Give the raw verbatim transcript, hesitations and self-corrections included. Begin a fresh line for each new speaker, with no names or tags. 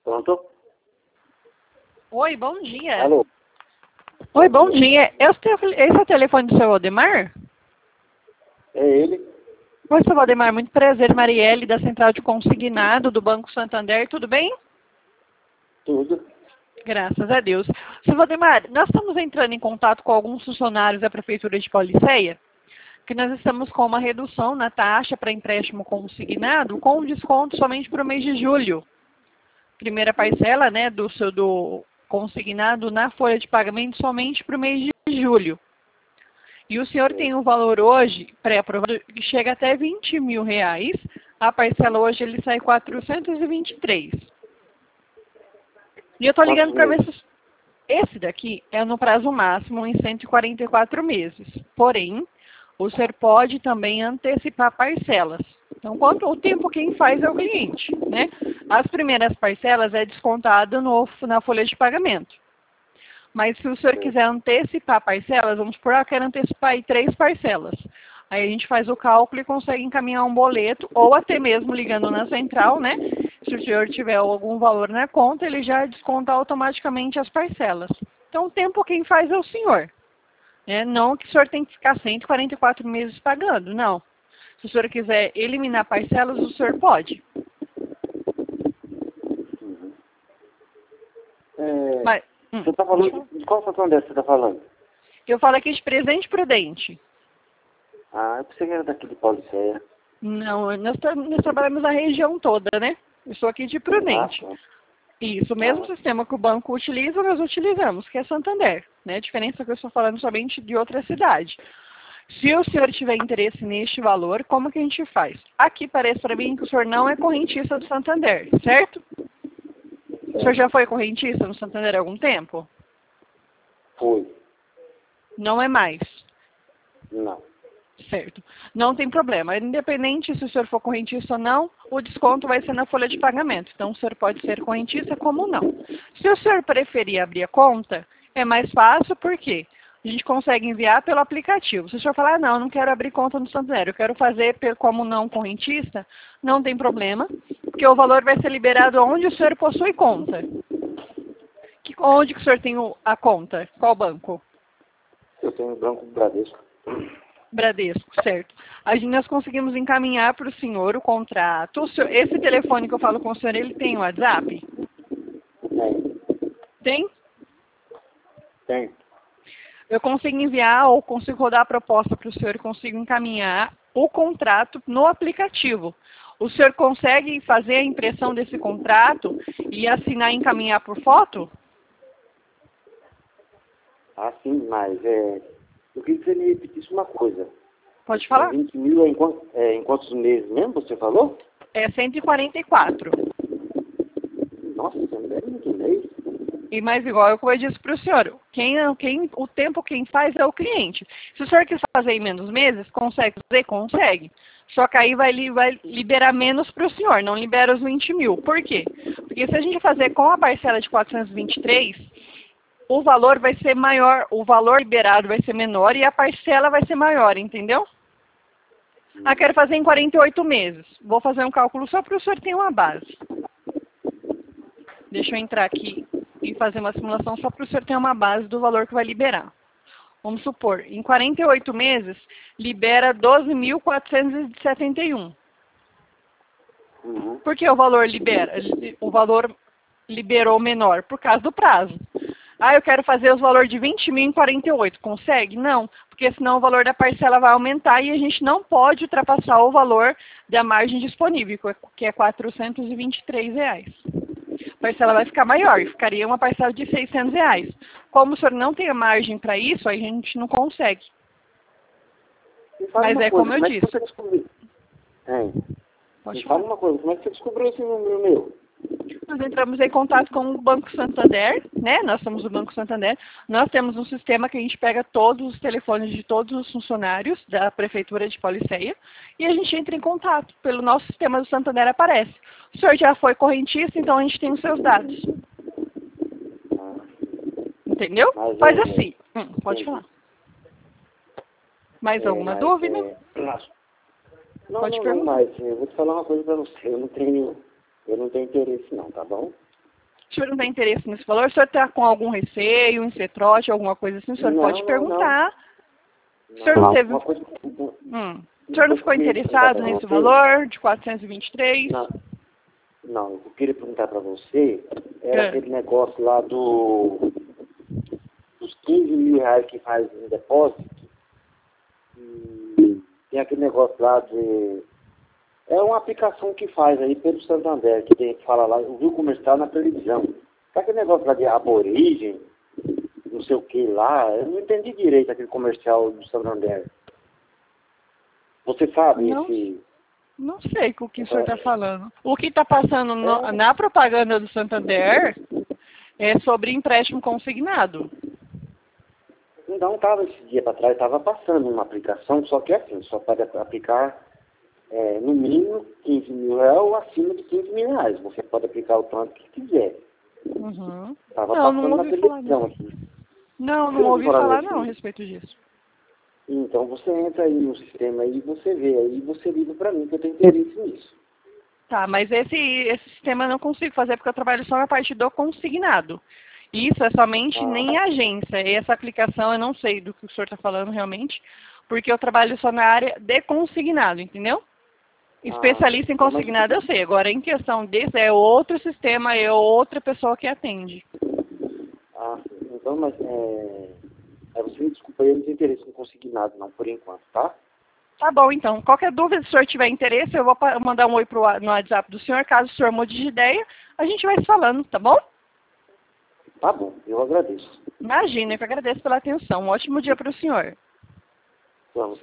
Pronto?
Oi, bom dia.
Alô?
Oi, bom dia. Esse é o telefone do seu Valdemar?
É ele?
Oi, seu Valdemar, muito prazer. Marielle, da Central de Consignado do Banco Santander, tudo bem?
Tudo.
Graças a Deus. Seu Valdemar, nós estamos entrando em contato com alguns funcionários da Prefeitura de Pauliceia, que nós estamos com uma redução na taxa para empréstimo consignado, com desconto somente para o mês de julho. Primeira parcela, né, do seu do consignado na folha de pagamento somente para o mês de julho. E o senhor tem um valor hoje, pré-aprovado, que chega até vinte mil reais. A parcela hoje ele sai quatrocentos e vinte e três. E eu estou ligando para ver se... Esse daqui é no prazo máximo em cento e quarenta e quatro meses. Porém, o senhor pode também antecipar parcelas. Então, quanto o tempo quem faz é o cliente, né? As primeiras parcelas é descontado no, na folha de pagamento. Mas se o senhor quiser antecipar parcelas, vamos supor, ah, quero antecipar aí três parcelas. Aí a gente faz o cálculo e consegue encaminhar um boleto, ou até mesmo ligando na central, né? Se o senhor tiver algum valor na conta, ele já desconta automaticamente as parcelas. Então, o tempo quem faz é o senhor. Né? Não que o senhor tem que ficar cento e quarenta e quatro meses pagando, não. Se o senhor quiser eliminar parcelas, o senhor pode.
Uhum. É,
Mas, hum,
você está falando de, de qual Santander você está falando?
eu falo aqui de Presidente Prudente.
Ah, eu pensei que era daqui de Pauliceia.
Não, nós, tra nós trabalhamos na região toda, né? Eu sou aqui de Prudente.
Ah, tá.
Isso, o mesmo
Ah,
sistema que o banco utiliza, nós utilizamos, que é Santander. Né? A diferença é que eu estou falando somente de outra cidade. Se o senhor tiver interesse neste valor, como que a gente faz? Aqui parece para mim que o senhor não é correntista do Santander, certo? O senhor já foi correntista no Santander há algum tempo?
foi.
Não é mais.
Não.
Certo. Não tem problema. Independente se o senhor for correntista ou não, o desconto vai ser na folha de pagamento. Então, o senhor pode ser correntista como não. Se o senhor preferir abrir a conta, é mais fácil, por quê? A gente consegue enviar pelo aplicativo. Se o senhor falar, ah, não, eu não quero abrir conta no Santander, eu quero fazer como não correntista, não tem problema, porque o valor vai ser liberado onde o senhor possui conta. Que, onde que o senhor tem o, a conta? Qual banco?
Eu tenho um Banco Bradesco.
Bradesco, certo. A gente, nós conseguimos encaminhar para o senhor o contrato. O senhor, esse telefone que eu falo com o senhor, ele tem o WhatsApp?
Tem.
Tem?
Tem.
Eu consigo enviar ou consigo rodar a proposta para o senhor e consigo encaminhar o contrato no aplicativo. O senhor consegue fazer a impressão desse contrato e assinar e encaminhar por foto?
Ah, sim, mas é, eu queria que você me repetisse uma coisa.
Pode falar.
vinte mil é em, quant, é em quantos meses mesmo, você falou?
É cento e quarenta e quatro.
Nossa, não é muito mês.
E mais igual é o que eu disse para o senhor, quem, quem, o tempo quem faz é o cliente. Se o senhor quiser fazer em menos meses, consegue fazer? Consegue. Só que aí vai, vai liberar menos para o senhor, não libera os vinte mil. Por quê? Porque se a gente fazer com a parcela de quatrocentos e vinte e três, o valor vai ser maior, o valor liberado vai ser menor e a parcela vai ser maior, entendeu? Ah, quero fazer em quarenta e oito meses. Vou fazer um cálculo só para o senhor ter uma base. Deixa eu entrar aqui e fazer uma simulação só para o senhor ter uma base do valor que vai liberar. Vamos supor, em quarenta e oito meses, libera doze mil quatrocentos e setenta e um.
Uhum.
Por que o valor libera? O valor liberou menor? Por causa do prazo. Ah, eu quero fazer os valores de vinte mil em quarenta e oito. Consegue? Não, porque senão o valor da parcela vai aumentar e a gente não pode ultrapassar o valor da margem disponível, que é quatrocentos e vinte e três reais. A parcela vai ficar maior, e ficaria uma parcela de seiscentos reais. Como o senhor não tem a margem para isso, a gente não consegue. Mas é
coisa,
como eu
como
disse.
É que você descobriu? É.
Pode
Me
falar.
fala uma coisa, como é que você descobriu esse número meu?
Nós entramos em contato com o Banco Santander, né? Nós somos o Banco Santander. Nós temos um sistema que a gente pega todos os telefones de todos os funcionários da Prefeitura de Pauliceia e a gente entra em contato. Pelo nosso sistema do Santander aparece. O senhor já foi correntista, então a gente tem os seus dados.
Ah,
Entendeu?
mas
Faz
é,
assim. Hum, pode
entendi.
falar. Mais
É,
alguma
mas,
dúvida?
é, não,
Pode
não, não,
perguntar.
mas eu vou te falar uma coisa pra você. Eu não tenho, eu não tenho interesse não, tá bom?
o senhor não tem interesse nesse valor, o senhor está com algum receio em ser trote, alguma coisa assim, o senhor
Não,
pode
não,
perguntar.
não.
O senhor não teve...
Uma coisa,
Hum. O senhor não ficou
eu queria
interessado
perguntar pra
nesse
você.
valor de quatrocentos e vinte e três?
Não, não, eu queria perguntar para você, era
É.
aquele negócio lá do dos quinze mil reais que faz em depósito, e tem aquele negócio lá de... É uma aplicação que faz aí pelo Santander, que tem que fala lá, eu vi o comercial na televisão. Tá aquele negócio lá de aborigem, não sei o que lá, eu não entendi direito aquele comercial do Santander. Você sabe
Não,
esse...
não sei com o que o senhor está falando. O que está passando no- na propaganda do Santander é sobre empréstimo consignado.
Não estava esse dia para trás, estava passando uma aplicação, só que é assim, só pode aplicar é, no mínimo quinze mil reais ou acima de quinze mil reais. Você pode aplicar o tanto que quiser.
Uhum.
Estava
Não, não
passando na
ouvi falar
televisão
disso.
aqui.
Não,
Você
não ouvi falar
nesse-
não a respeito disso.
Então você entra aí no sistema aí, você vê aí, você liga para mim que eu tenho interesse nisso.
Tá, mas esse, esse sistema eu não consigo fazer porque eu trabalho só na parte do consignado. Isso é somente
Ah,
nem agência. E essa aplicação eu não sei do que o senhor está falando realmente, porque eu trabalho só na área de consignado, entendeu? Especialista em
então, mas,
consignado eu sei. Agora, em questão desse, é outro sistema, é outra pessoa que atende.
ah, sim. Então, mas é, é, você me desculpa, eu não tenho interesse em conseguir nada não, por enquanto, tá?
Tá bom, então. Qualquer dúvida, se o senhor tiver interesse, eu vou pa- mandar um oi pro, wa- no WhatsApp do senhor. Caso o senhor mude de ideia, a gente vai se falando, tá bom?
Tá bom, eu agradeço.
Imagina, eu que agradeço pela atenção. Um ótimo dia para o senhor.
Pra você